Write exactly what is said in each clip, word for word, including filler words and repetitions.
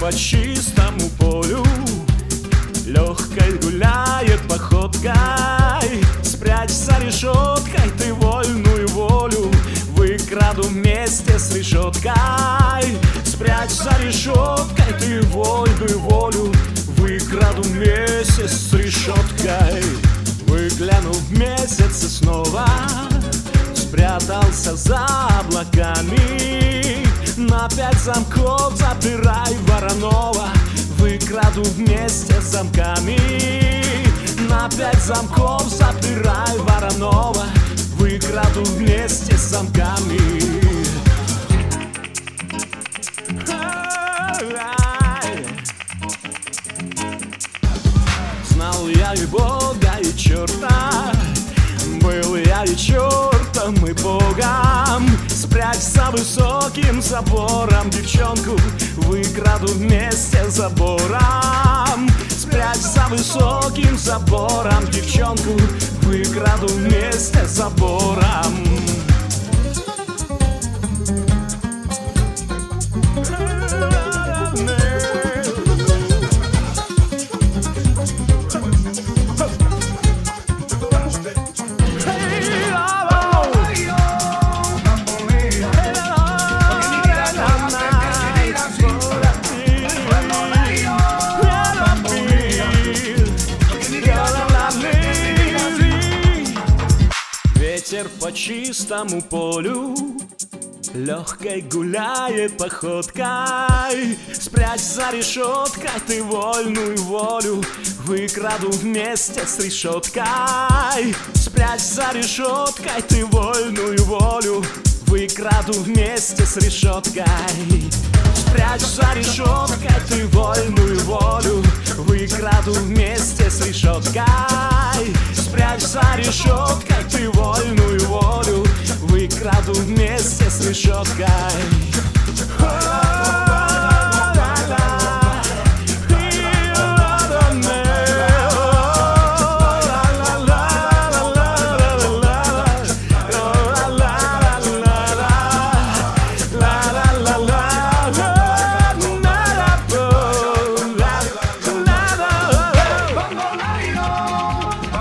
по чистому полю легкой гуляет походкой. Спрячь за решеткой ты вольную волю, выкраду вместе с решеткой. Спрячь за решеткой ты вольную волю, выкраду вместе с решеткой. Выглянул в месяц и снова спрятался за облаками. На пять замков запирай Воронова, выкраду вместе с замками. На пять замков запирай Воронова, выкраду вместе с замками. Знал я и Бога, и черта, был я и чертом, и Богом. Спрячь за высоким забором девчонку, выкраду вместе с забором. Спрячь за высоким забором девчонку, выкраду вместе с забором. Ветер по чистому полю легкой гуляет походкой. Спрячь за решеткой ты вольную волю, выкраду вместе с решеткой. Спрячь за решеткой ты вольную волю, выкраду вместе с решеткой. Спрячь за решеткой ты вольную волю, выкраду вместе с решеткой. Спрячь за решеткой ты вольную волю, выкраду вместе с решеткой.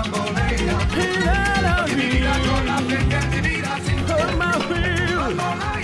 Bamboleo.